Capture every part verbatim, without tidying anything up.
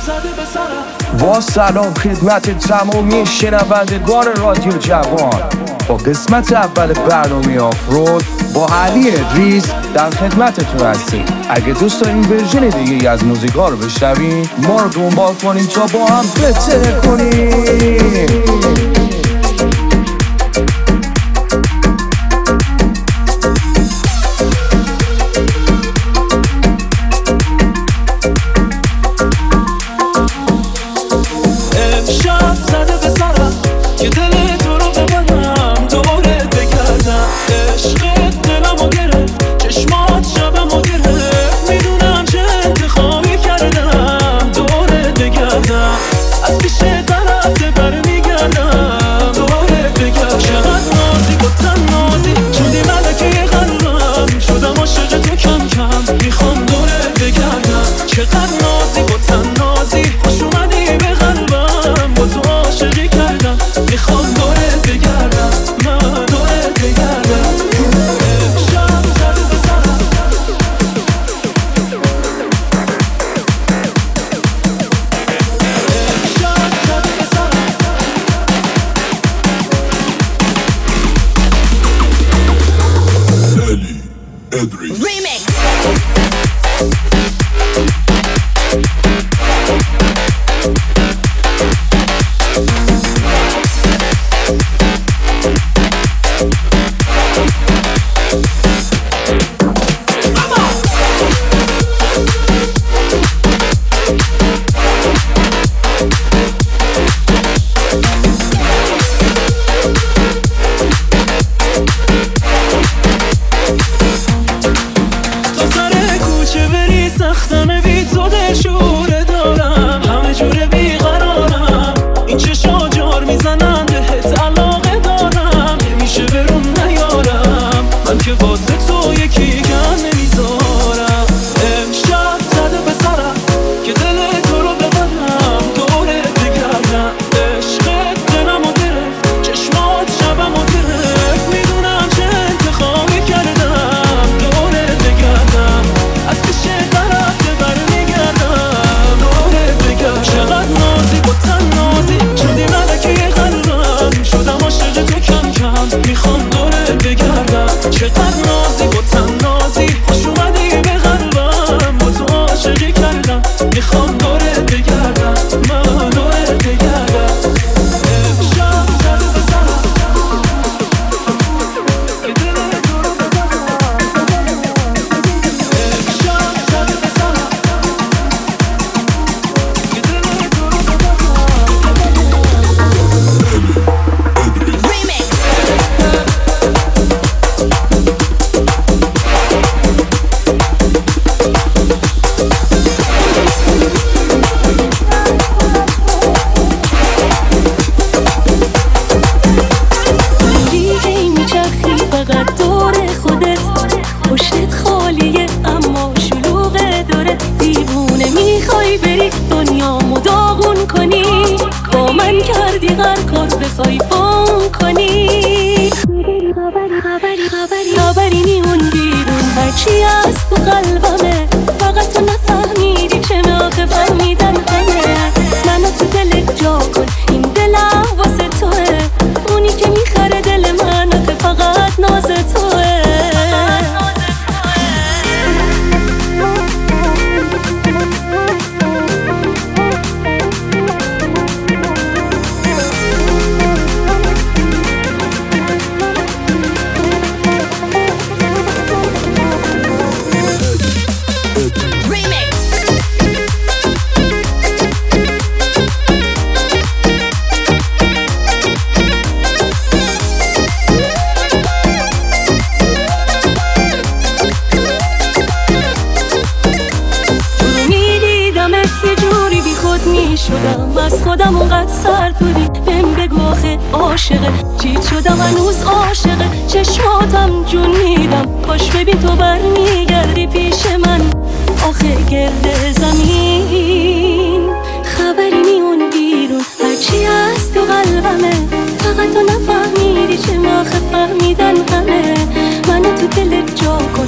با سلام خدمت تمامی شنوندگان رادیو جوان. با قسمت اول برنامه آفرود با علی ادریس در خدمتتون هستیم. اگه دوست دارین ورژن دیگه از موزیکا رو بشنوین، ما رو دنبال کنین تا با هم بتره کنیم.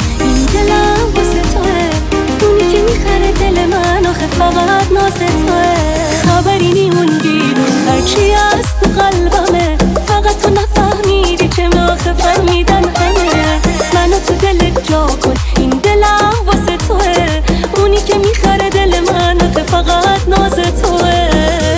فقط ناز توه. آخه فهمیدن همه. منو تو دلت جا کن، این دلم واسه توه. اونی که میخره دل من آخه فقط ناز توه.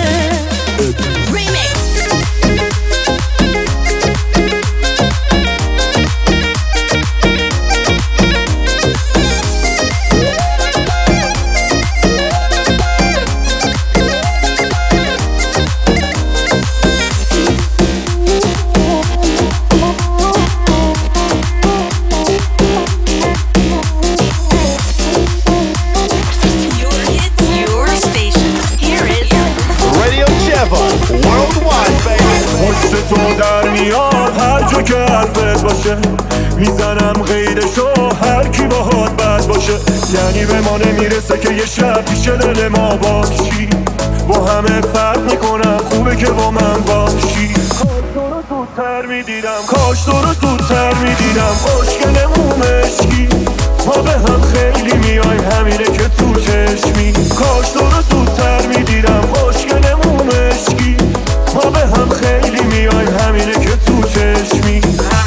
میزنم غیرشو هر کی باهات بد باشه. یعنی به ما نمیرسه که یه شب پیش دل ما باشی. با همه فرق میکنم، خوبه که با من باشی. کاش تو رو زودتر میدیدم، کاش تو رو زودتر میدیدم. خوشگلمون مشکی ما به هم خیلی میایم، همینه که تو چشمی. کاش تو رو زودتر میدیدم، خوشگلمون مشکی ما به هم خیلی میایم، همینه که تو چشمی.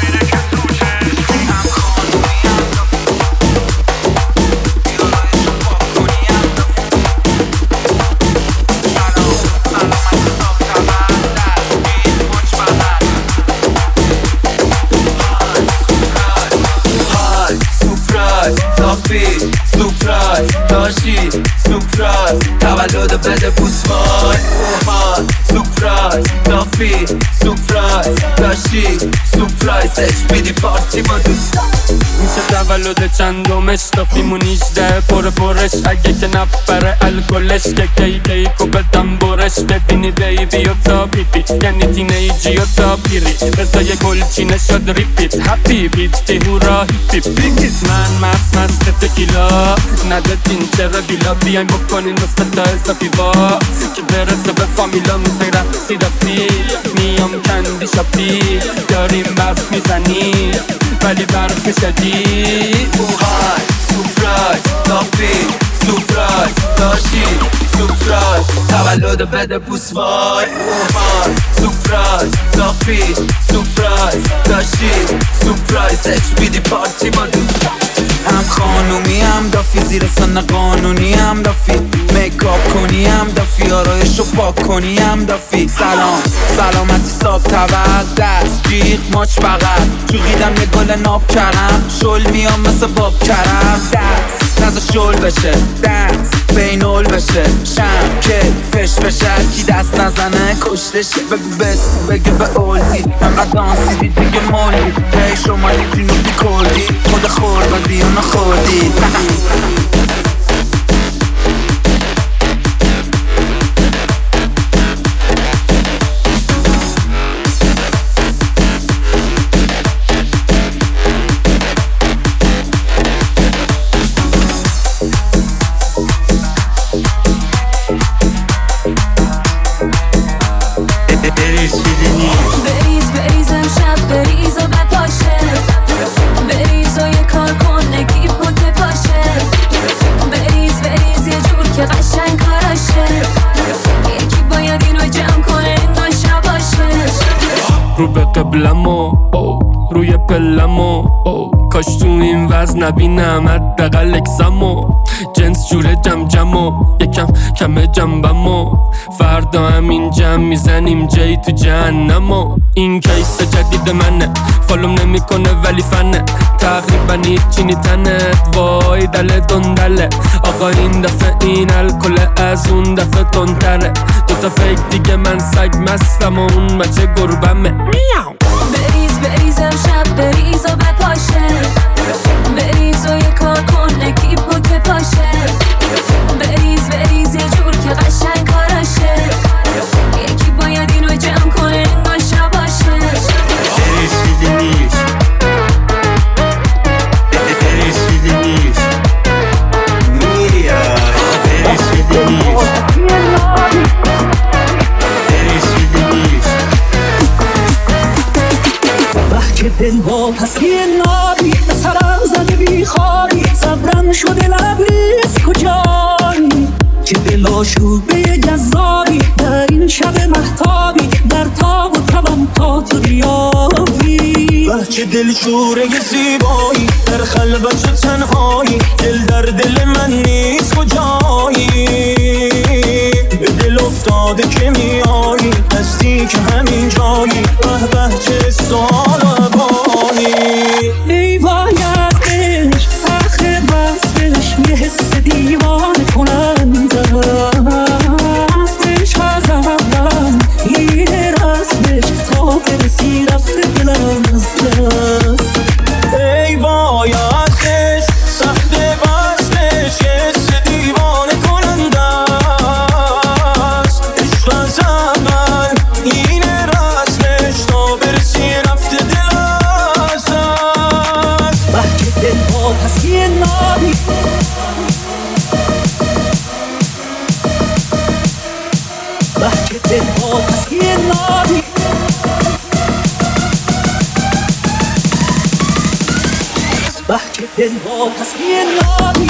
سورپرایز داشتی، سورپرایز تولد بده بوسمای. سورپرایز دافی، سورپرایز داشتی، سورپرایزش بیدی پارتی ما دوست. میشه تولد چندمش دافی مونیجده پر پرش. اگه که نپره الکلش که کی کیکو بدم برش. ببینی بیبی و تا بیبی یعنی تینیجی و تا پیری. بزای گلچینه شد ریپیت هپی بیتی هورا هیپی بیگیت. من مست مست تکیلا ندادین چرا بیلا. بیاین بکنین نصف تا حسابی با که برسه به فامیلا. میخوای رقصی دافی میام کندی شاپی. داریم برف میزنی ولی برف شدید. های سورپرایز دافی، سورپرایز داشتی، سورپرایز تولد بده بوس وای. سورپرایز دافی، سورپرایز داشتی، سورپرایزش بیدی پارتی ما دوست. هم خانومی هم دافی، زیر سن قانونی هم دافی. میکاپ کنی هم دافی، آرایشو پاک کنی هم دافی. سلام سلامتی صاحب تبد دست جیغ ماچ بغل. چوقیدم یه گل ناب کردم، شل میام مثل باب کرم. دست نزا شل بشه، دست بینول بشه. شم که فش بشه، کی دست نزنه کشتشه. بگو بس بگه به اولدی انقدر دانسیدی دیگه مولی. پیش اومدی جنوبی کردی خود خوردادی و نخوردی. بریز بریز امشب بریز و بپاشه. بریز و یه کار کن نگی بوده پاشه. بریز بریز یه جور که قشنگ کاراشه. یکی باید اینو جمع کنه این ناشه باشه. رو به قبلمو روی پلمو کاش تو این وزن نبینم حداقل اکسمو. جنس جوره جم جمو یکم کم جنبمو. فردا همین جمع میزنیم جایی تو جهنمو. این کیس جدید منه فالوم نمیکنه ولی فنه. تقریبا هیچی نیتنه وای دل دندله. آقا این دفعه این الکل از اون دفعه تندتره. دوتا فیک دیگه من سگ مستم و اون بچه گربمه. بریز بریز امشب بریز و بپاشه. بریز و یه کار کن نگی بوده پاشه. بریز بریز یه جور که قشنگ کاراشه. یکی باید اینو جمع کنه این باشه باشه. بریز چیزی نیست، بریز چیزی نیست میای. بریز چیزی نیست، بریز چیزی نیست. که دل با پسی نابی به سرم زده بی خوابی. صبرم شده لبریز کجایی که دلچوبه جذابی در این شب مهتابی در تاب و توام تا تو بیابی بچه دلشوره زیبایی در خلوت و تنهایی دل در دل من نیست کجایی به دل افتاده که میایی نزدیک همین جایی به به چه سال و عبانی ای وای از عشق آخر وصفش یه حس دیوانه کننده است عشق از اولم این رسمش تا برسی رفته دلم از دست ای وای از عشق سخت وصفش یه حس دیوانه کننده است عشق از اول این رسمش تا برسی رفته دلم از دست بحچه دل ها پس یه نابی بحچه دل ها پس یه نابی بحچه دل ها پس یه نابی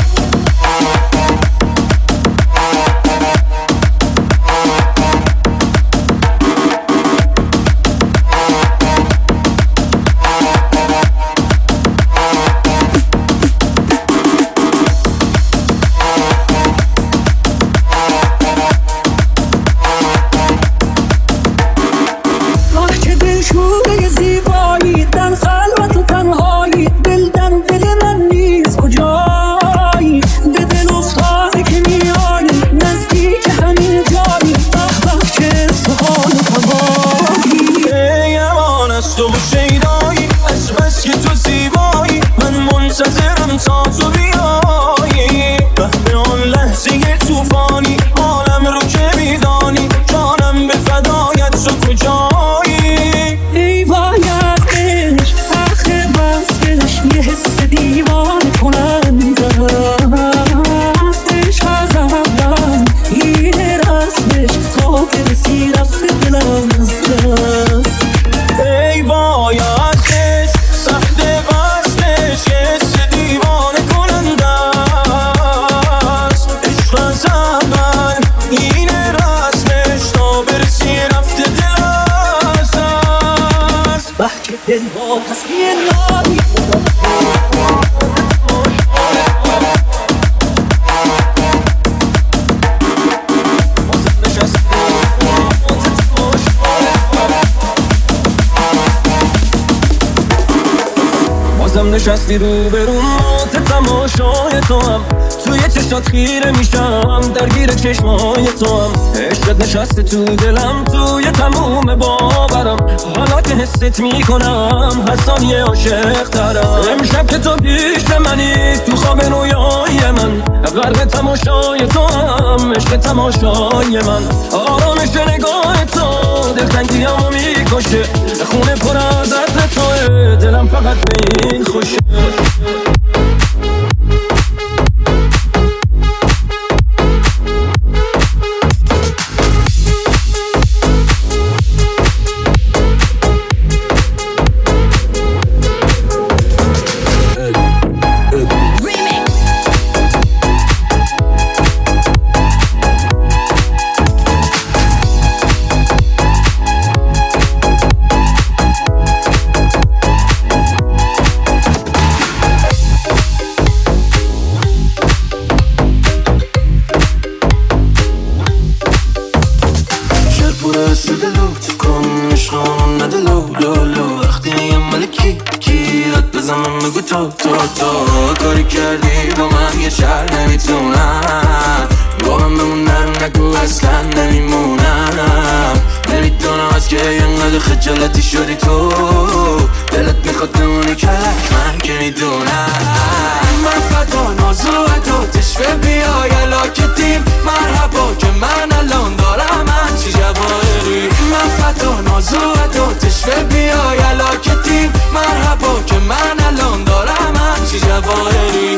منتظرم تا تو بیایی به آن لحظه توفانی حالم رو که میدانی جانم به فدایت تو کجایی ای وای از عشق آخر وصفش یه حس دیوانه کننده است عشق از اولم این رسمش تا برسی رفته دلم از دست ای وای از عشق سخت وصلش یه حس دیوانه کننده است عشق از اول این رسمش تا برسی رفته دل از دست بحچه دل ها پس یه نابی بازم نشستی رو به رو موت تماشای تو هم توی چشات خیره میشم درگیر چشمای تو هم عشقت نشسته تو دلم توی تموم باورم حالا که حست میکنم هر ثانیه عاشق ترم امشب که تو پیش منی تو خواب رویای من غرق تماشای تو هم عشق تماشای من آرامش نگاه تو دلتنگیامو میکشه خونه پر از عطر توه دلم فقط به این خوشه تو تو تو کاری کردی با من یه شهر نمیتونم با من بمونم نگو اصلا نمیمونم نمیدونم از که اینقدر خجالتی شدی تو دلت میخواد بمونی کلک من که میدونم من فدا نازو تو تشوه بیای علاکتیم مرحبا که من الان دارم همچی جواهری من فدا نازو تو تشوه بیای علاکتیم مرحبا که من الان دارم همچی جواهری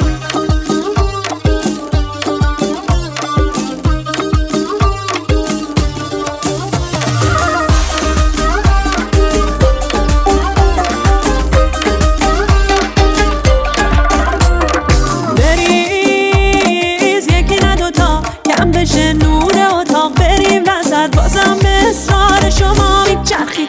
بریز یکی نه دوتا کم بشه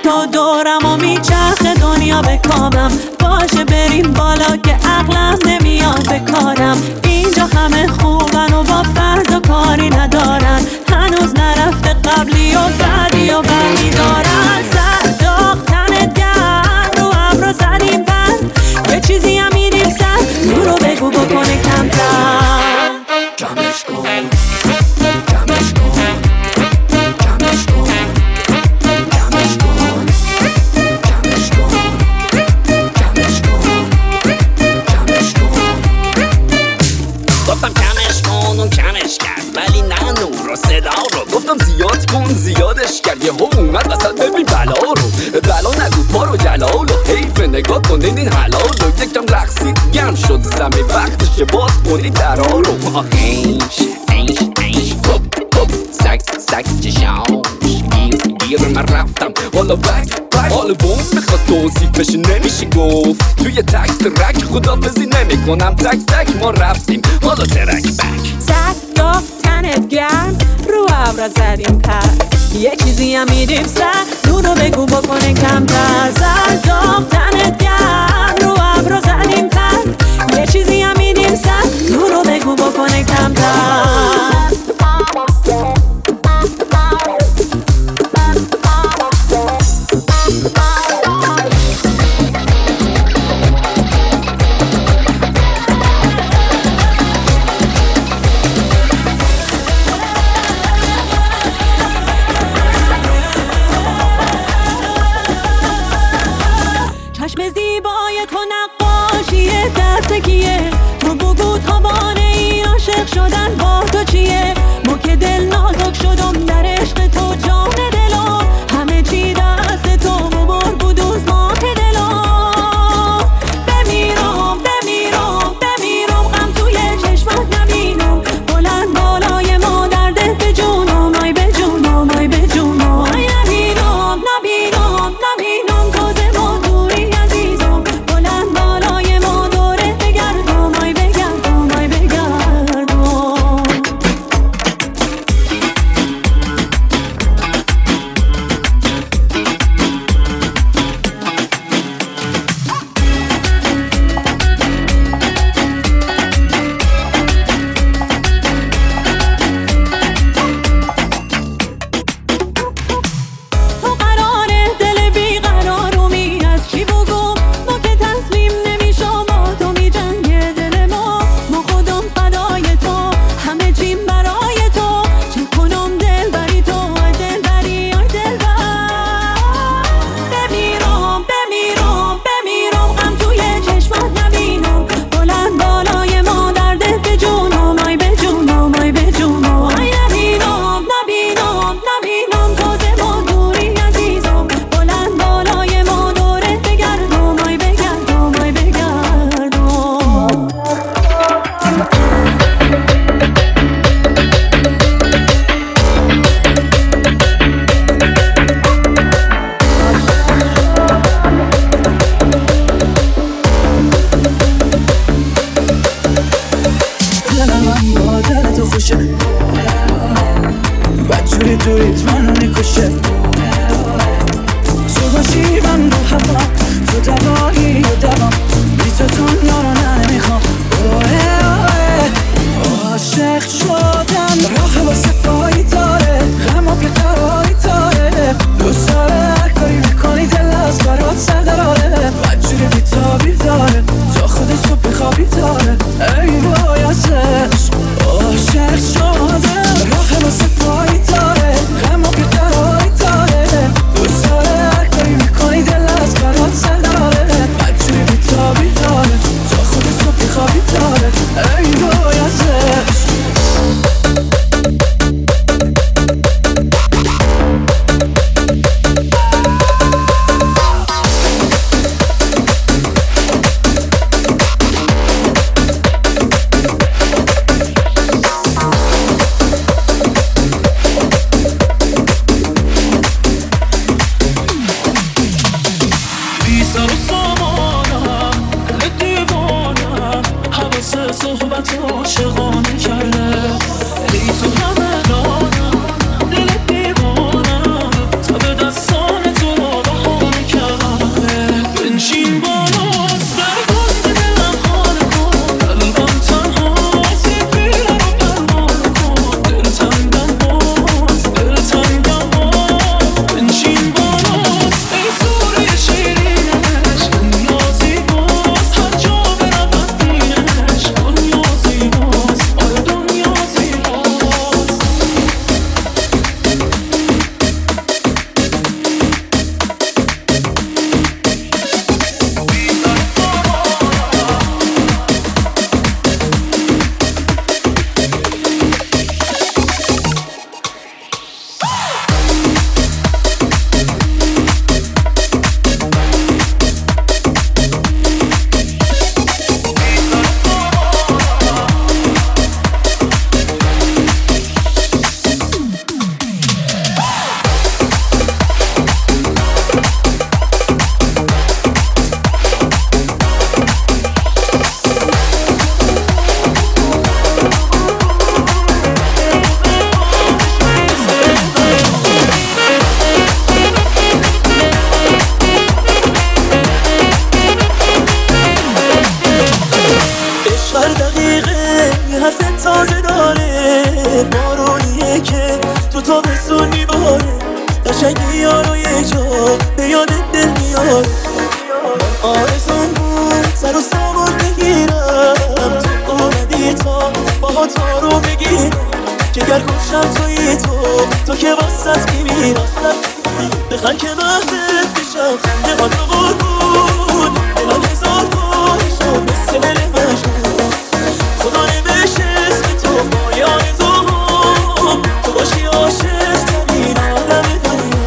تو دورم و میچرخه دنیا به کامم. باشه بریم بالا که عقلم نمیاد به کارم. اینجا همه خوبن و با فردا کاری ندارن. هنوز نرفته قبلی و بعدی و بعدی دارن. سر داغ تنت گرم رو ابرو زدیم بند. یه چیزی هم میریم سر نور رو بگو بکنه کمتر. کمش کن کمش کن کمش کن کمش کن کمش کن کمش کن کمش کن. گفتم کمش کن اون کمش کرد ولی نه نور و صدا رو. گفتم زیاد کن زیادش کرد یه هم اومد وسط ببین بلا رو. بلا نگو پارو جلال و حیف نگاه کنین این حلال رو. یکم رقصید گرم شد زمین وقتشه باز کنید درها رو. اینش اینش اینش هپ هپ سک سک چشاش گیر گیر من رفتم حالا بک بک. حالا بوم بخواد توصیفش نمیشه گفت. توی تک ترک خدافزی نمی کنم تک تک ما رفتیم حالا ترک بک. سر داغ تنت گرم رو ابرا زدیم پر. یه چیزی هم میدیم سر نور رو بگو بکنه کمتر. سر داغ تنت گرم رو ابرا زدیم پر. یه چیزی هم میدیم سر نور رو بگو بکنه کمتر. چشم زیبای تو نقاشی دست کیه؟ تو بگو تابانه ای عاشق شدن با تو چیه؟ ما که دل نازک شدم در عشق تو جان دلا. همه چی دست تو مبار بود از ماه دلا. بمیرم بمیرم بمیرم غم توی چشمت نبینم. بلند بالای ما درده به جونم آی به جونم آی به جونم. آی نبینم نبینم نبینم تازه ما دوری عزیزم. بلند بالای ما دوره بگردم آی بگردم آی بگردم. تو قراره دل بیقرارمی از چی بگم؟ ما که تسلیم نمیشم با تو میجنگه دل ما. ما خودم فدای تو همه چیم برای تو. چه کنم دل بری تو آی دل بری آی دل بر. بمیرم بمیرم بمیرم غم توی چشمت نبینم. بلند بالای ما درده به جونم آی به جونم آی به جونم. آی نبینم نبینم نبینم تازه ما دوری عزیزم. بلند بالای ما دوره بگردم آی بگردم آی بگردم. دلم من با دل تو خوشه بدجوری تویت منو میکشه. تو باشی من رو هوا تو دوایی و دوام. بی تو دنیا رو نه نمیخوام. عاشق شدن راه واسه پایی داره. غم و بیقراری داره. دوست داره هر کاری میکنی دل از برات سر داره. بدجوری بی تابی داره تا خودش رو بخوابی داره. ای بایستش عاشق شدن راه واسه پایی داره. غم و بیقراری داره. تو تابستون میباره قشنگی یارو یه جا به یادت دل میاره آرزون بود سر و سوار بگیرم تو اومدی تا باها تا رو بگیرم جگر گوشم توی تو تو که واسط میمیرم بخن که وقتت بشم خنده ها تو قربون دلم هزار بار شد مثل دل مجنون خدا نوشت اسم تو با آرزوام تو باشی عاشق ترین آدم دنیا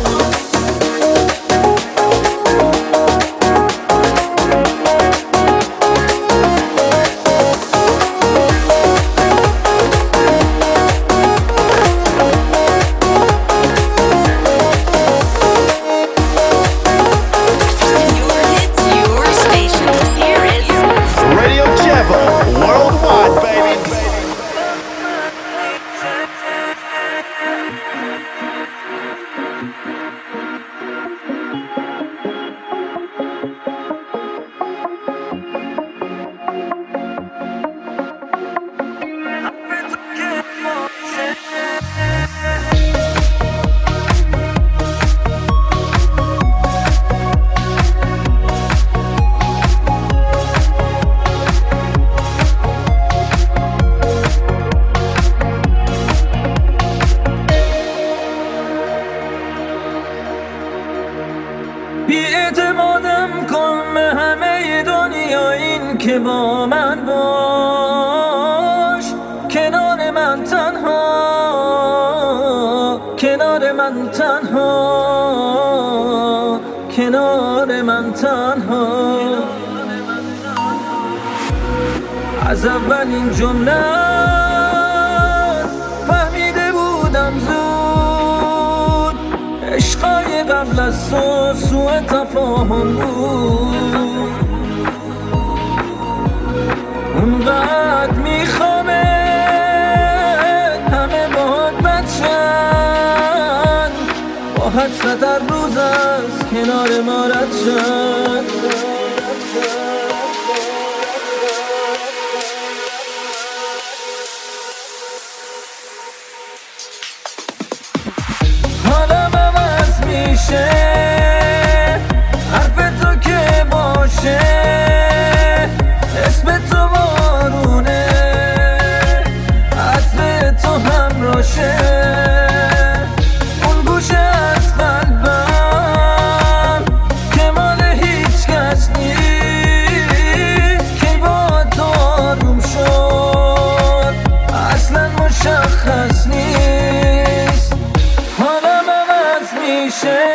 از اولین جملت فهمیده بودم زود عشقای قبل از تو سوء تفاهم بود اونقدر میخوامت همه باهات بچن با حسرت هر روز از کنار ما رد شد حرف تو که باشه اسم تو بارونه عطر تو همراشه اون گوشه از قلبم که مال هیچ کس نیست که با تو آروم شد اصلا مشخص نیست حالم عوض میشه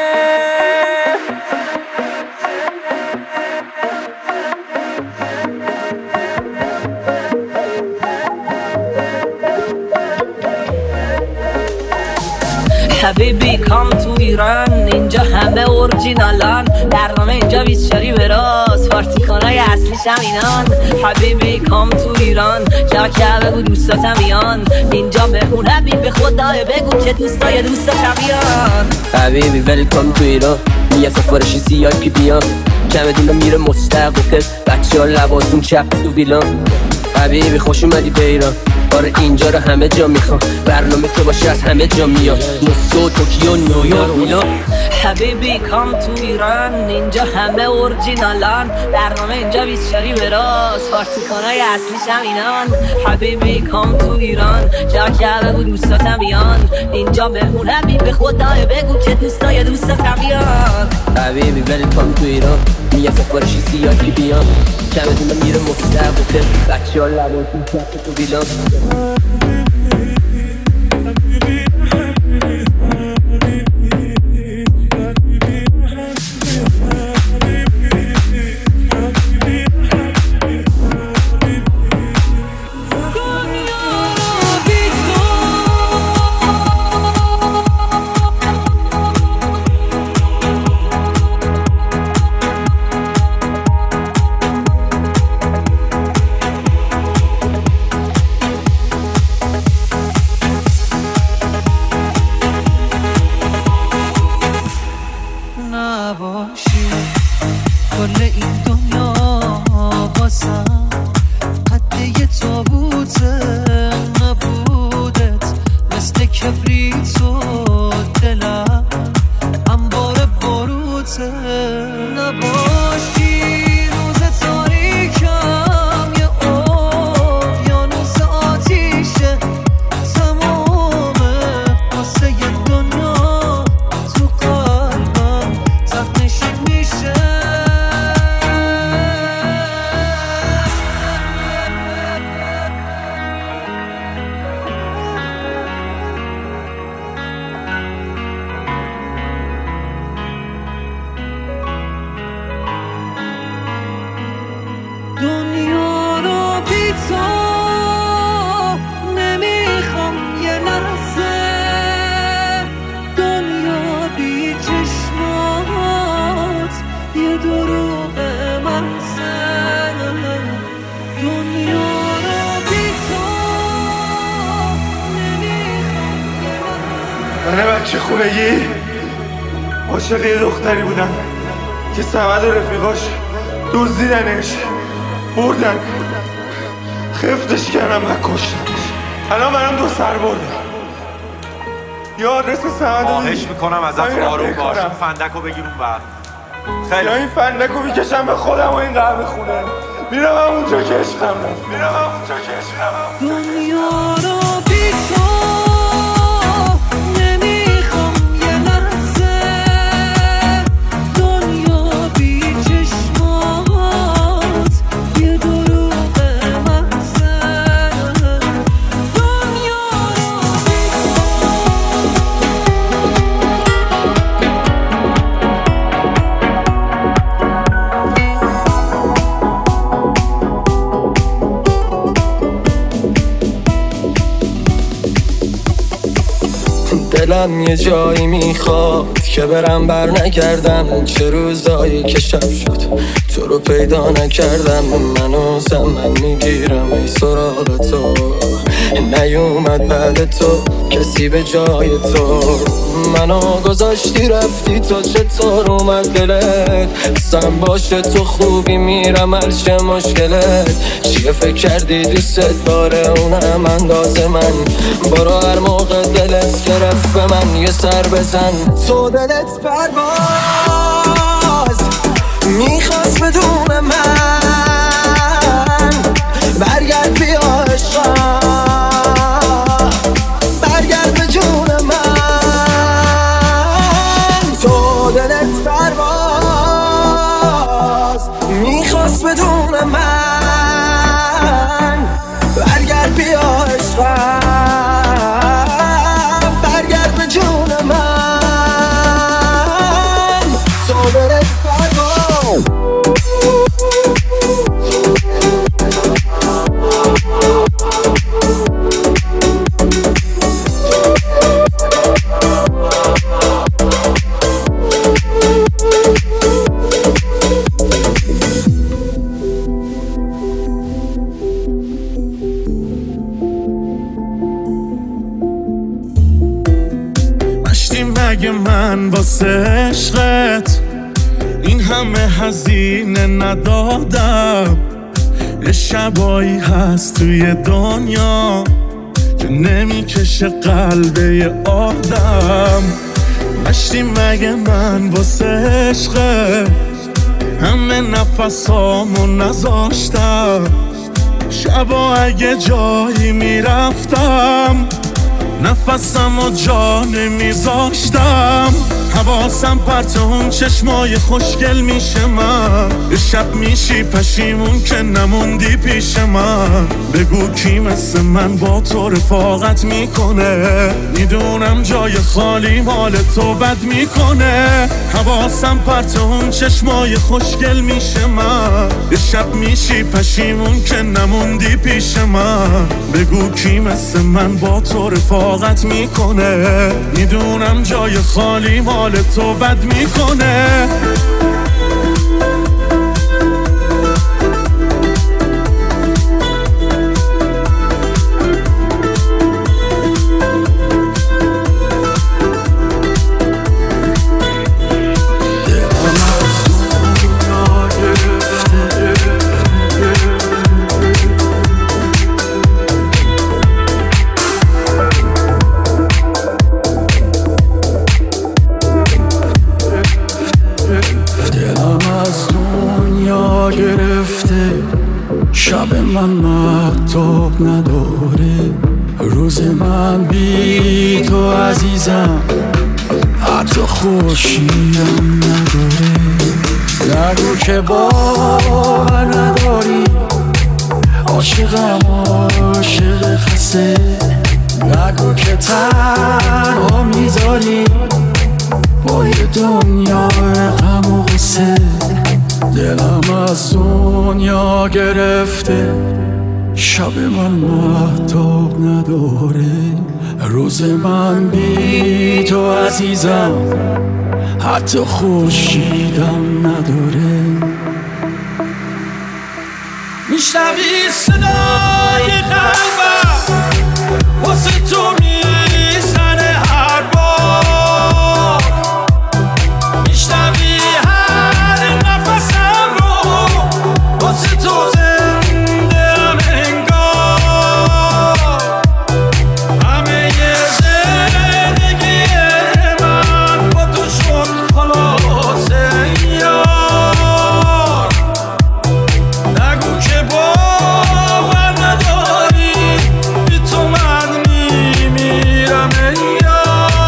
حبیبی کام تو ایران اینجا همه اورجینالان برنامه اینجا بیست چاری به راست پارتیکانای اصلیش هم اینان حبیبی کام تو ایران جا که بگو دوستاتم بیان اینجا مهمون حبیب به خدای بگو که دوستای دوستاتم بیان حبیبی ویلکام تو ایران یه سفارشی سی آی پی بیان کمه دیمه میره مستقل بچه ها لباسون چپ تو ویلان حبیبی خوش اومدی به ایران آره اینجا رو همه جا میخوام برنامه تو باشه از همه جا میاد موسکو توکیو نیویورک میلان حبیبی کام تو ایران اینجا همه اورجینالان برنامه اینجا بیست چاری به راست پارتیکانای اصلیش هم اینان حبیبی کام تو ایران جا که بگو دوستاتم بیان اینجا مهمون حبیب به خدای بگو که دوستای دوستاتم بیان حبیبی ویلکام تو ایران یه سفارشی سی آی پی بیان کمه دیمه میره مستقل بچه ها لباسون چپ تو ویلان تو دلم انبار بروزه نباشی روز تاریکم یه اقیانوس آتیشه تمامه قصه دنیا تو قلبم تخنشین میشه دنیا رو بی تو نمیخوام یه لحظه دنیا بی چشمات یه دروغ محضه دنیا رو بی تو نمیخوام یه لحظه من بچه خونگی عاشق یه دختری بودم که سمد و رفیقاش دزدیدنش بردن خفتش کردم و کشتنش الان برام دو سر بردم یا آدرس سمد خواهش میکنم ازت آروم باش فندکو بگیر اون بر خیلی یا این فندکو میکشم به خودم و این قهوه خونه میرم همونجا که عشقم رفت میرم همونجا که عشقم رفت دنیا رو بی تو نمیخوام یه لحظه دنیا بی چشمات یه دروغ محضه دنیا رو بی دلم یه جایی میخواد که برم بر نگردم چه روزایی که شب شد تو رو پیدا نکردم منو زمن میگیرم ای سراغ تو نیومد بعد تو کسی به جای تو منو گذاشتی رفتی تو چطور اومد دلت سم باشه تو خوبی میرم هرچه مشکلت چیه فکر کردی دوست داره اونم انداز من برو هر موقع دلت گرفت به من یه سر بزن تو دلت پرواز میخواست بدون من برگرد بیا عشقم برگرد به جون من تو دلت پرواز میخواست بدون من برگرد بیا عشقم برگرد به جون من تو دلت پرواز مگه من واسه عشقت این همه هزینه ندادم یه شبایی هست توی دنیا که نمیکشه قلب یه آدم مشتی مگه من واسه عشقت همه نفسامو نذاشتم شبا اگه جایی میرفتم نفسم و جا نمیذاشتم حواسم پرت اون چشمای خوشگل میشه من یه شب میشی پشیمون که نموندی پیش من بگو کی مثل من با تو رفاقت میکنه میدونم جای خالی مال تو بد میکنه حواسم پرت اون چشمای خوشگل میشه من یه شب میشی پشیمون که نموندی پیش من بگو کی مثل من با تو رفاقت میکنه میدونم جای خالی مال تو بد میکنه من مهتاب نداره، روز من بی تو عزیزم حتی خورشیدم نداره. نگو که باور نداری، عاشقم عاشق خسته. نگو که تنها میذاری با یه دنیا غم و غصه. دلم از دنیا گرفته، شب من مهتاب نداره، روز من بی تو عزیزم حتی خورشیدم نداره. میشنوی صدای قلبم واسه تو میزنه هر بار، میشنوی هر نفسم رو واسه تو زنده ام انگار. همه زندگی من با تو شد خلاصه یار. نگو که باور نداری، بی تو من میمیرم ای یار.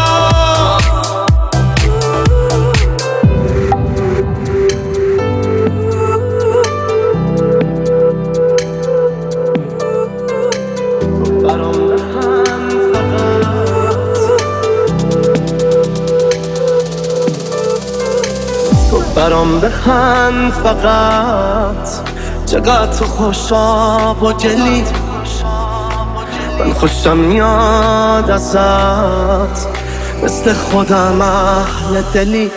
برام بخند فقط، تو برام بخند فقط. چقدر تو خوشاب و گلی، من خوشم میاد ازت، مثل خودم اهل دلی.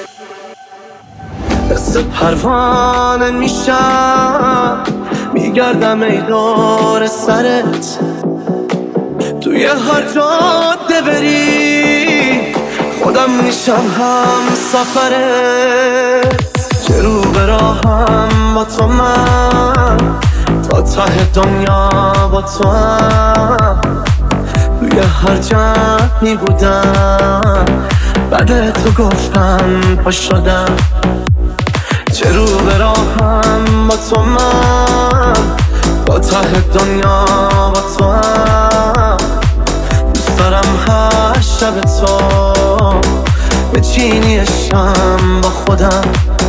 مثل پروانه میشم میگردم ای دور سرت، توی هر جاده بری خودم میشم هم سفرت. چه رو به راهم با تو من، تا ته دنیا با تو هم. توی هر جمعی بودم بعد تو گفتم پا شدم. چه رو به راهم با تو من، تا ته دنیا با تو هم. دوست دارم هر شب تو به چینی شم با خودم.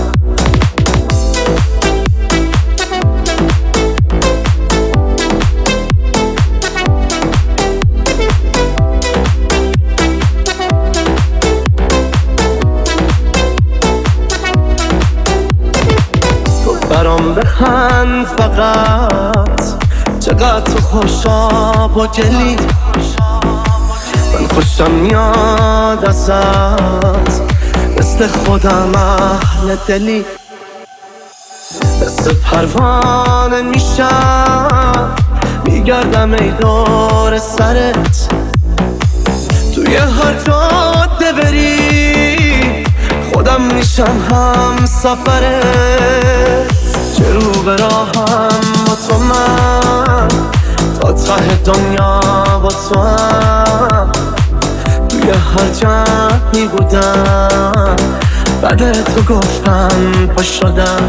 برام بخند فقط، چقدر تو خوشاب و گلی. من خوشم میاد ازت، مثل خودم اهل دلی. مثل پروانه میشم میگردم ای دور سرت، توی هر جاده بری خودم میشم هم سفرت. چه رو به راهم با تو من، تا ته دنیا با تو هم. توی هر جمعی بودم بعد تو گفتم پا شدم.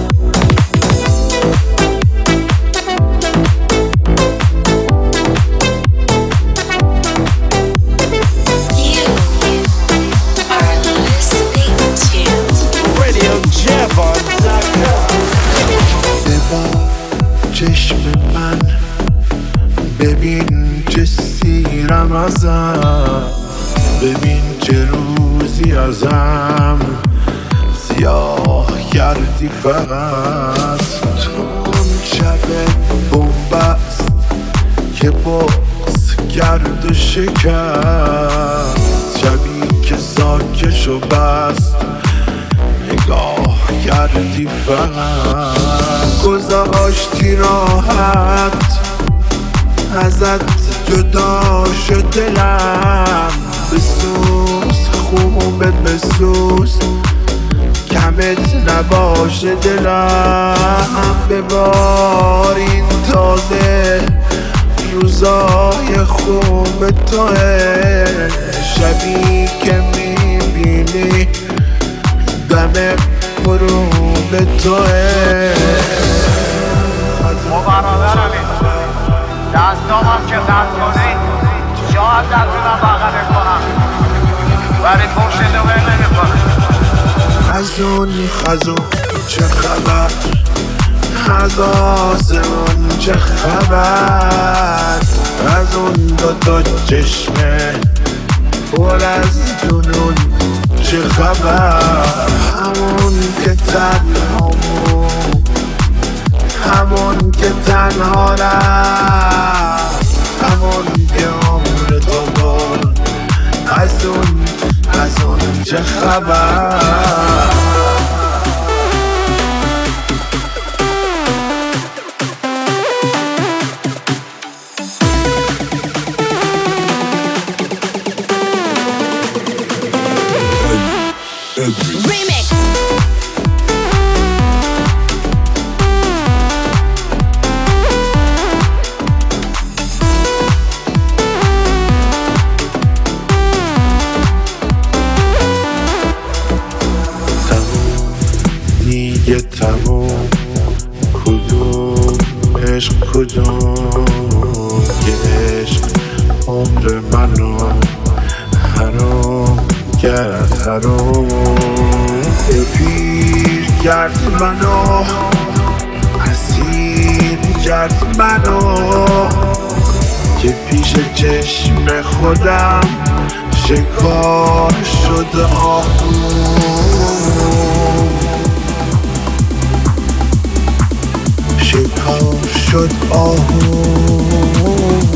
چشم من ببین چه سیرم ازم، ببین چه روزی ازم سیاه کردی فقط. تو اون شب بومبست که باز کرد و شکست، شبی که ساکشو بست نگاه کردی فقط. گذاشتی راحت ازت جدا شد دلم، بسوز خوبت بسوز کمت نباشه دلم. ببارین تازه روزای خوب توه، شبی که میبینی دم غروب توه. ما برادرمی دستامم که قطع کنی شاید نتونم بغله کنم ولی پشت دوبه نمیکنم. از اون خزون چه خبر، از آسمون چه خبر، از اون دوتا چشمه پر از جنون چه خبر. همون که تنهامون، همون که تنها رفت، همون که عمر تو برد، از اون از اون چه خبر. Remix. دیگه تموم، کدوم عشق کدوم یه عشق عمر منو حرام کرد، حرام یه پیر کرد منو، اسیر کرد منو که پیش چشم خودم شکار شد آهوم، شکار شد آهوم.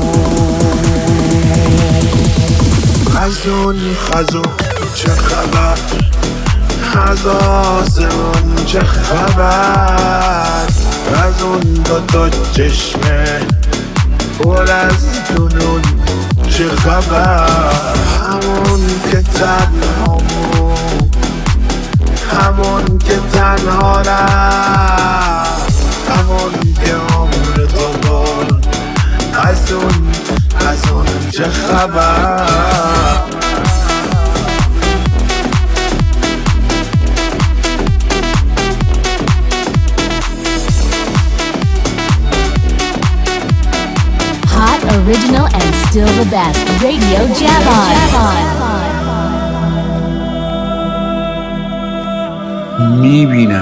از اون خزون چه خبر، از آسمون چه خبر، از اون دوتا چشمه پر از جنون چه خبر. همون که تنهامون، همون که تنها رفت، همون که عمر تو برد، از اون از اون چه خبر. Hot, original, and still the best. Radio Javon. میبینم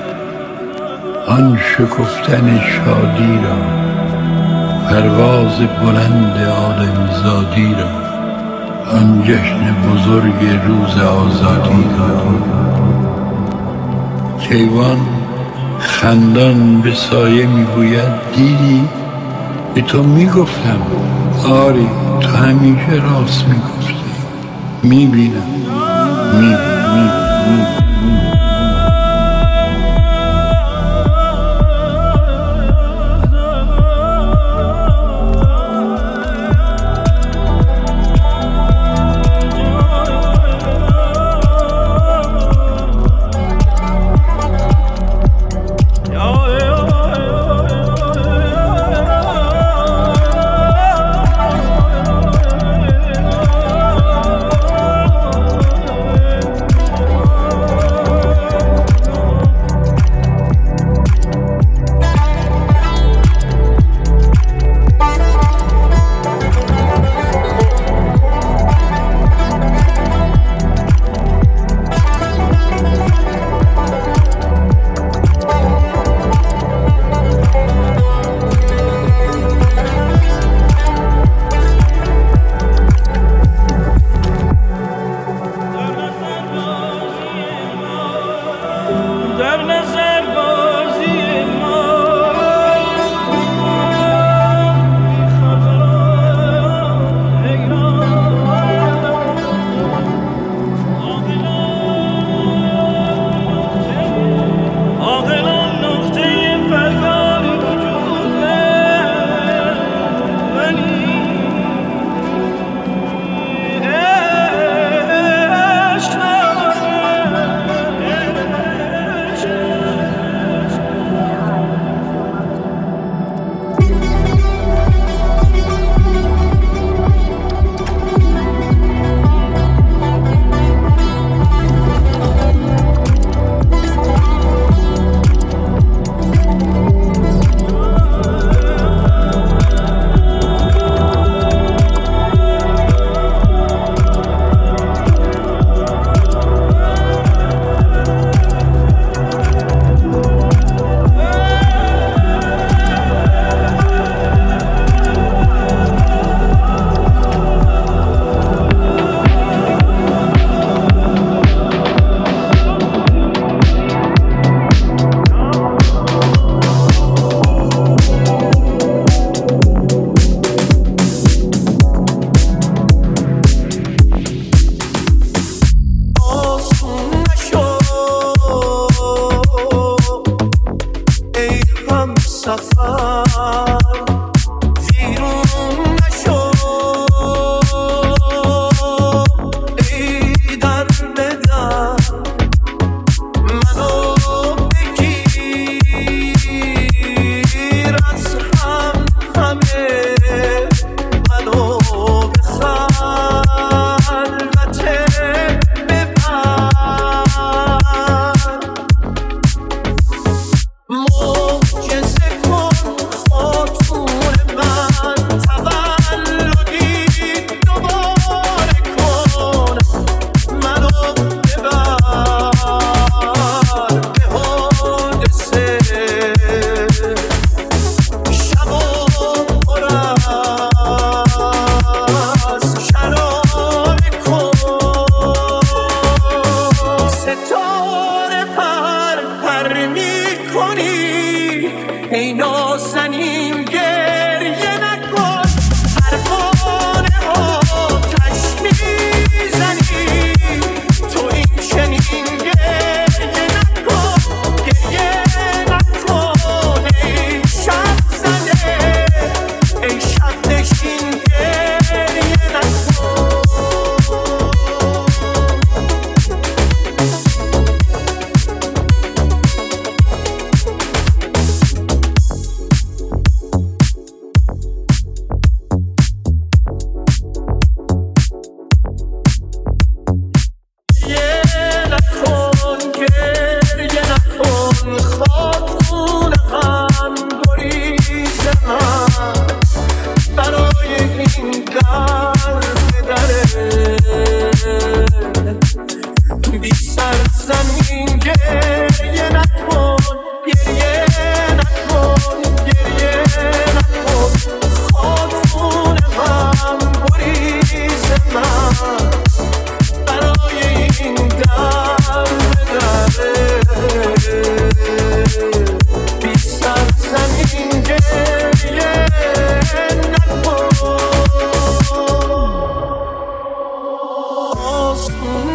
آن شکفتن شادی را، پرواز بلند آدمزادی را، آن جشن بزرگ روز آزادی را. کیوان خندان به سایه میگوید دیدی؟ به تو میگفتم. آری تو همیشه راست میگفتی. میبینم میبینم میبینم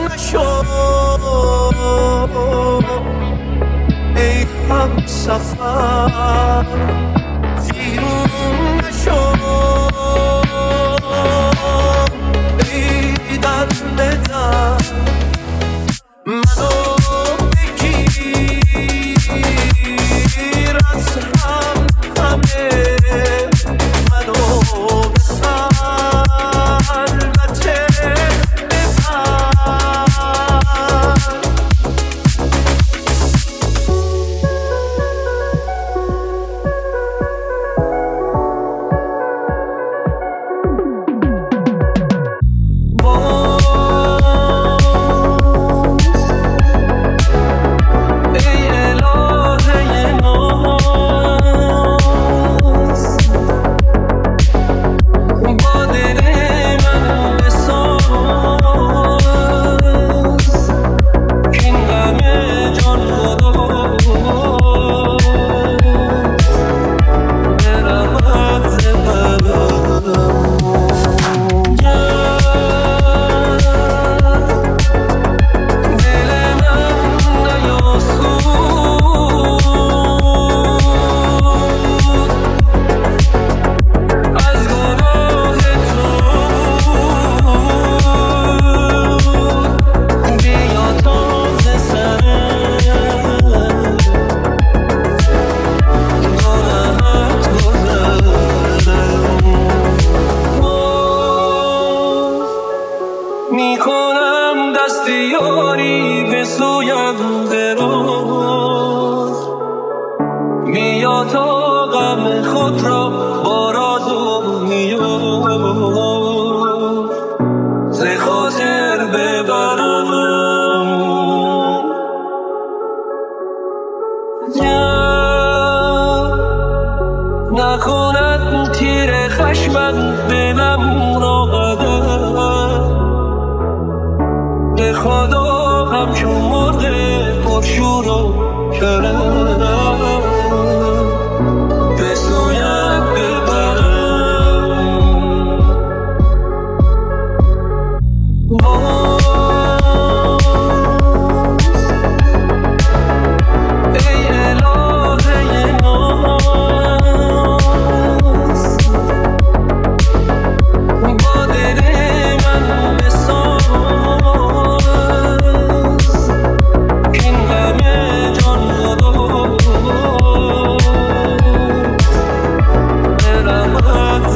نشو ای هم سفر ویرون نشو ای در بدن منو بگیر از هم همه منو به خلوته نکند تیر خشمم دلم را قدر به خدا همچون مرغ پرشور و کرم به سویت ببرم ای الهه ناز با دل من بساز این غم جان رو برم از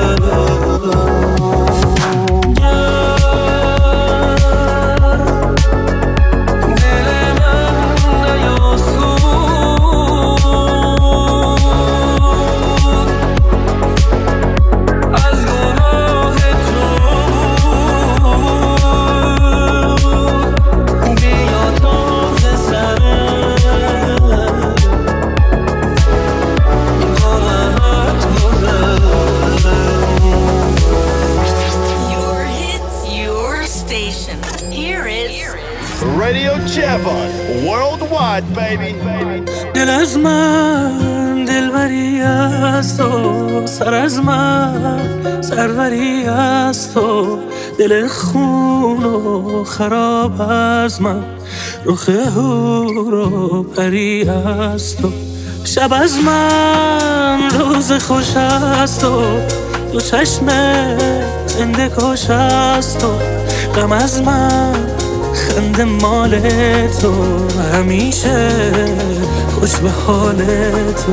Radio Javon, worldwide, baby. دل از من دلبری است و سر از من سروری است و دل خون و خراب از من رخ هور و پری است و شب از من روز خوش است و دو چشم زنده کش است و غم از من خنده مال تو همیشه خوش به حال تو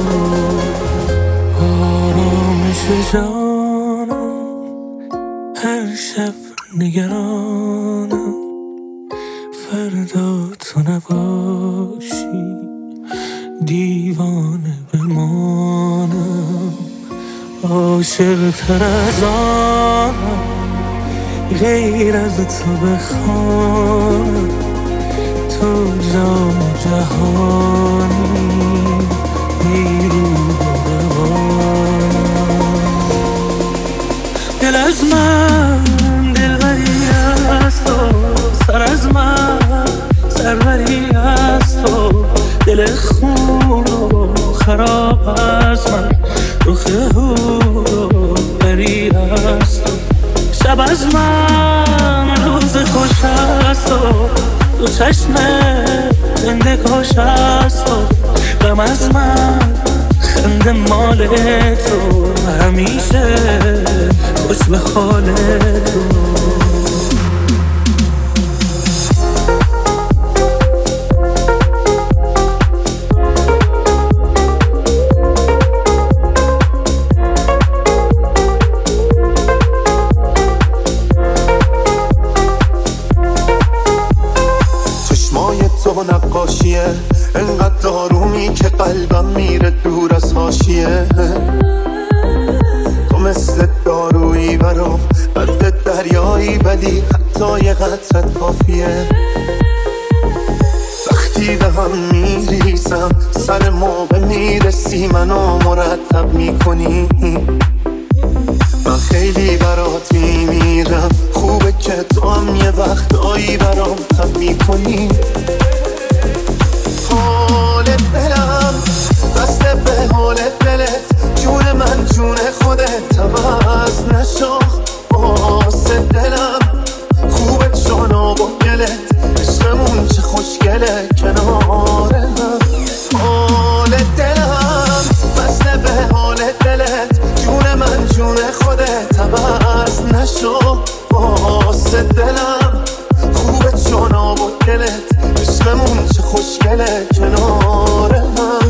آرامش جانم هر شب نگرانم فردا تو نباشی دیوانه بمانم عاشق تر از آنم غیر از تو بخوانم تو جان جهانی بیرون روانم دل از من دلبری است و سر از من سروری است و دل خون و خراب از من رخ هور و پری است شب از من روز خوش است هست و تو چشمت زنده کاش هست و غم از من خنده مال تو همیشه خوش به حال تو. تو نقاشیه انقدر دارومی که قلبم میره دور از حاشیه. تو مثل دارویی برام قد دریایی ولی حتی یه قطرت کافیه. وقتی به هم میریزم سر موقع میرسی منو مرتب میکنی. من خیلی برات میمیرم خوبه که تو هم یه وقتایی برام تب میکنی. حال دلم بسته به حال دلت جون من جون خودت عوض نشو واسه دلم خوبه جانا با گلت عشقمون چه خوشگله کنار هم. حال دلم بسته به حال دلت جون من جون خودت عوض نشو واسه دلم خوبه جانا با گلت عشقمون چه خوشگله کنار هم.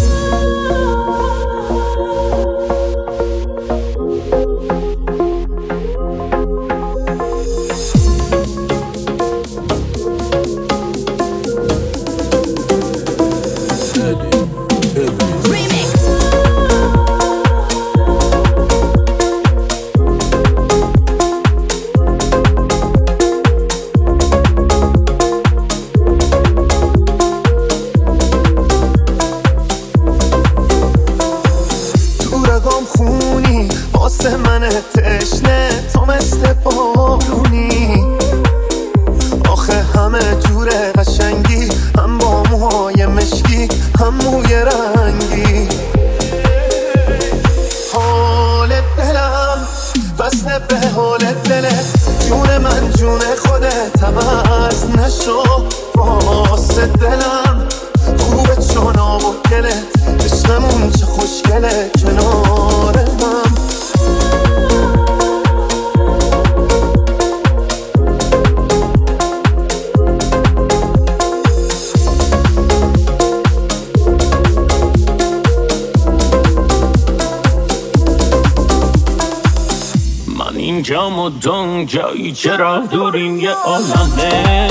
جام و دنگ جایی چرا دوریم یه عالمه.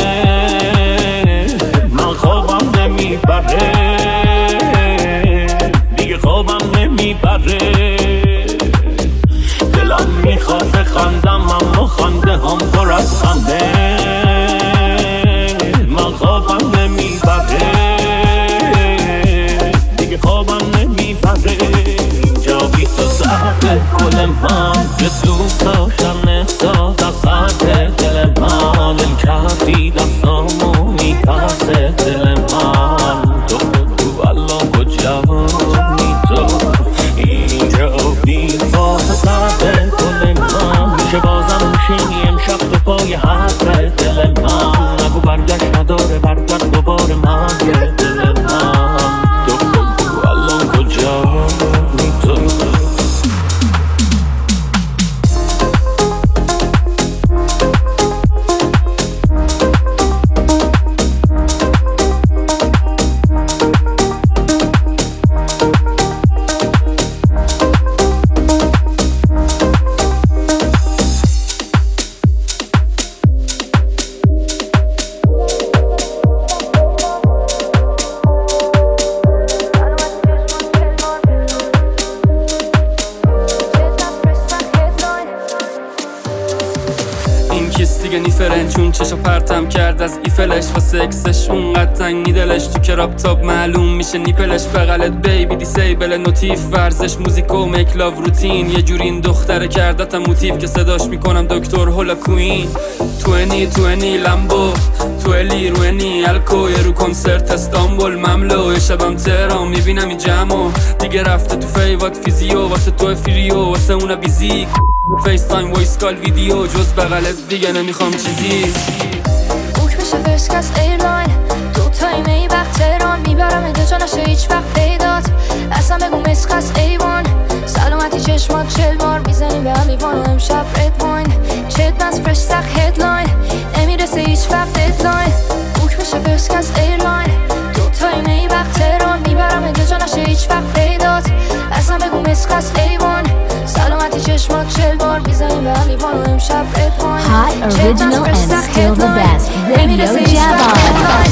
من خوابم نمیبره دیگه خوابم نمیبره. دلم میخواد خندم اما خنده هم پر از خنده. من خوابم نمیبره دیگه خوابم نمیبره. اینجا بی تو سرده گل من که دوست داشتم نستاد از سرد دل من. دل کردی دستامو میپسه دل من. تو تو الان کجایی تو اینجا بی تو سرده گل من. میشه بازم میشینی امشب تو پای حرف دل من. نگو برگشت نداره برگرد دوباره مرگ دل من. تو تو الان کجایی تو. چون چشا پرتم کرد از ایفلش و سکسش اونقدر تنگی دلش تو کراب تاب معلوم میشه نیپلش. بغلت بیبی دیسیبل نوتیف ورزش موزیک و مکلاو روتین. یه جوری این دختره کردتم موتیف که صداش میکنم دکتر هولا کوین. توینی توینی لمبو تویلی روینی الکو. یه رو کنسرت استانبول مملو. یه شبم تهران میبینم این جمعو دیگه رفته تو فیوات فیزیو. واسه تو فریو واسه اونا بیزیک فیس تایم وایس کال ویدیو. جز بغلت دیگه نمیخوام چیزی. فرست کس ایرلاین دو تا ایمه وقت تهران میبرم اینجا جا نشه هیچ وقت پیدات اصلا بگو مسخص ایوان سلامتی چشمات چل بار میزنیم به هم ایوان و امشب رد واین چت بس فرش سخت هدلاین نمیرسه هیچ وقت ددلاین بوک بشه فرست کس ایرلاین دو تا ایمه وقت تهران میبرم اینجا جا نشه هیچ وقت پیدات اصلا بگو مسخص ایوان سلامتی چشمات چل بار میزنیم به هم ایوان و امشب رد واین Hot, original, and still the best. Radio Jabba.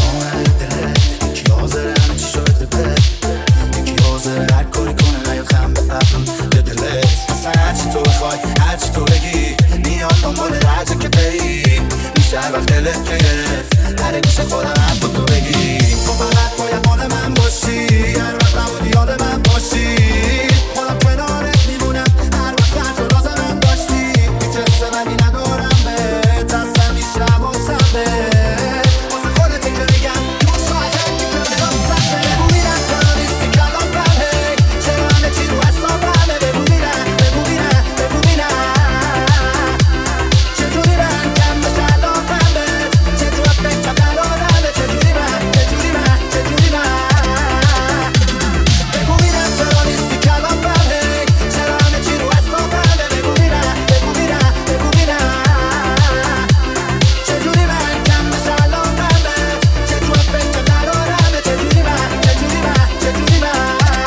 هرچی تو بگی میاد دنبال درجه که بری میشه هر وقت دلت گرفت هر گوشه خودم حرف تو بگی تو فقط باید مال من باشی هر وقت نبودی یاد من باشی خودم کنارت میمونم هر وقت هر جا لازمم داشتی هیچ حس منی ندارم بهت اصلا میشه حواسم بهت واسه خودتی که میگم دو ساعته میگم براسم بهت بگو میرم تو نیستی کلام بهه چرا همه چی رو حسابمه بگو میرم بگو میرم بگو میرم چجوری من کم بشه علاقم بهت چجور بکنم قرارمه چجوری من چجوری من چجوری من بگو میرم چرا نیستی کلام بهه چرا همه چی رو حسابمه بگو میرم بگو میرم بگو میرم چجوری من کم بشه علاقم بهت چجور بکنم قرارمه چجوری من چجوری من چجوری من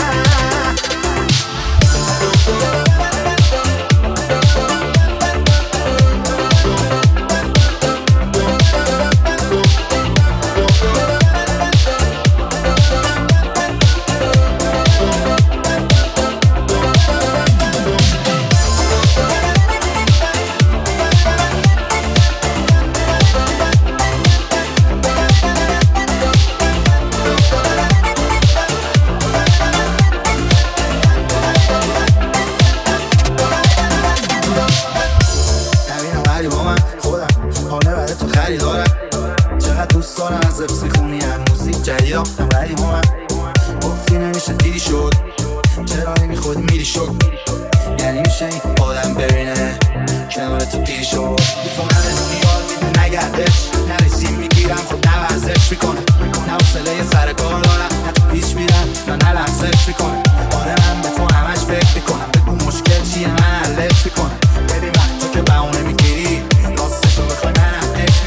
نبینم ولی با من خودم حاله برای تو خریدارم چقدر دوست دارم از حفظ میخونی هم موزیک جدید آفتم ولی با من گفتی نمیشه دیدی شد چرا نمیخود میری شد یعنی میشه این آدم ببینه کنار تو دیری شد تو من نیار میده نگردش نرسیم میگیرم خود نورزش میکنه نه حوصله سر کار دارم نه تو پیش میرم نه نه لحظش میکنه آره من به تو همش فکر میکنم بگو مشکل چیه من حلش میکنم ببین وقت تو که بهونه میگیری راستشو بخوای منم عشق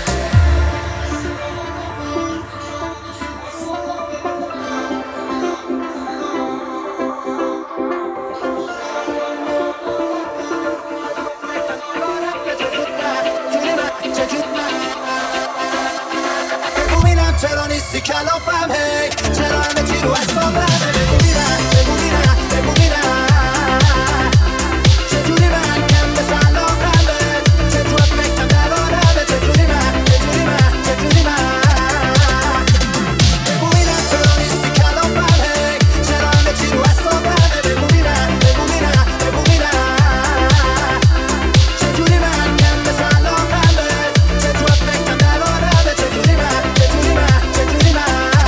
بگو میرم چرا نیستی کلافم هی چرا همه چی رو حسابمه بگو میرم بگو میرم بگو میرم چجوری من کم بشه علاقم بهت چجور بکنم قرارمه چجوری من چجوری من چجوری من بگو میرم چرا نیستی کلافم هی چرا همه چی رو حسابمه بگو میرم بگو میرم بگو میرم چجوری من کم بشه علاقم بهت چجور بکنم قرارمه چجوری من چجوری من چجوری من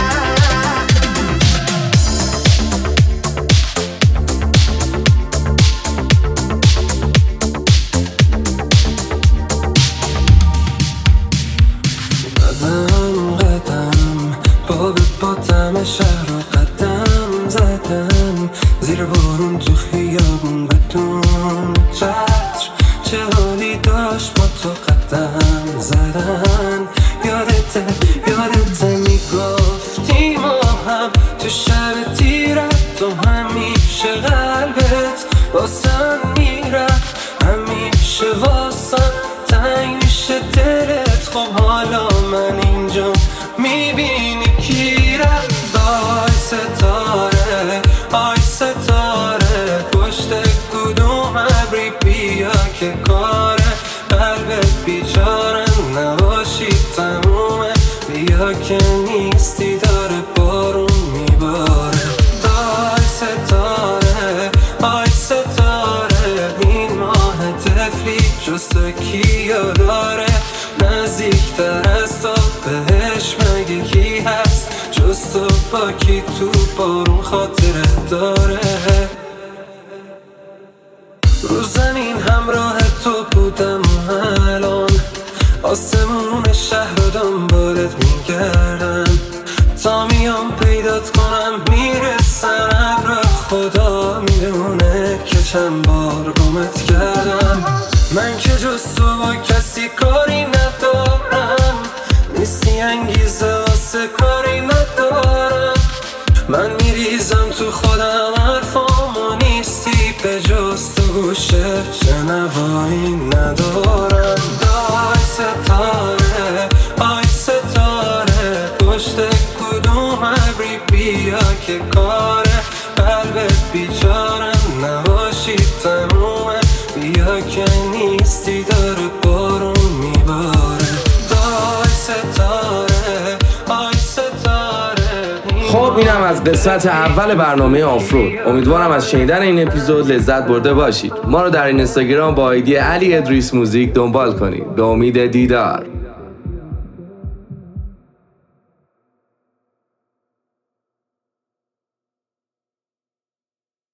قدم قدم باب باتم شهر رو قدم زدم زیر بارون تو خیابون بدون چتر چه حالی داشت با تو قدم زدن یادته یادته میگفتی ما هم تو شب تیرت تو همیشه قلبت واسم میرفت همیشه واسم تنگ میشه دلت خب حالا من اینجا میبینی کی رفت آی ستاره آی ستاره پشت کدوم ابری بیا که کاره قلبت بیچاره نباشی تمومه بیا که نیستی داره بارون میباره آی ستاره آی ستاره این ماه تفلی جز تو کیا داره نزدیکتر از تو بهش مگه کی هست جز تو با کی تو بارون خاطره داره رو زمین همراه تو بودم و الان آسمون شهر رو دنبال چند بار گمت کردم. من که جز تو با کسی کاری ندارم، نیستی انگیزه واسه کاری ندارم. من میریزم تو خودم حرفامو نیستی، به جز تو گوشه شنوایی ندارم. آی ستاره آی ستاره، پشت کدوم ابری بیا که کاره قلبت بیچارم نباشی تمومه، بیا که نیستی داره بارون میباره. آی ستاره آی ستاره. خب اینم از قسمت اول برنامه آفرود. امیدوارم از شنیدن این اپیزود لذت برده باشید. ما رو در اینستاگرام با آیدی علی ادریس موزیک دنبال کنید. به امید دیدار.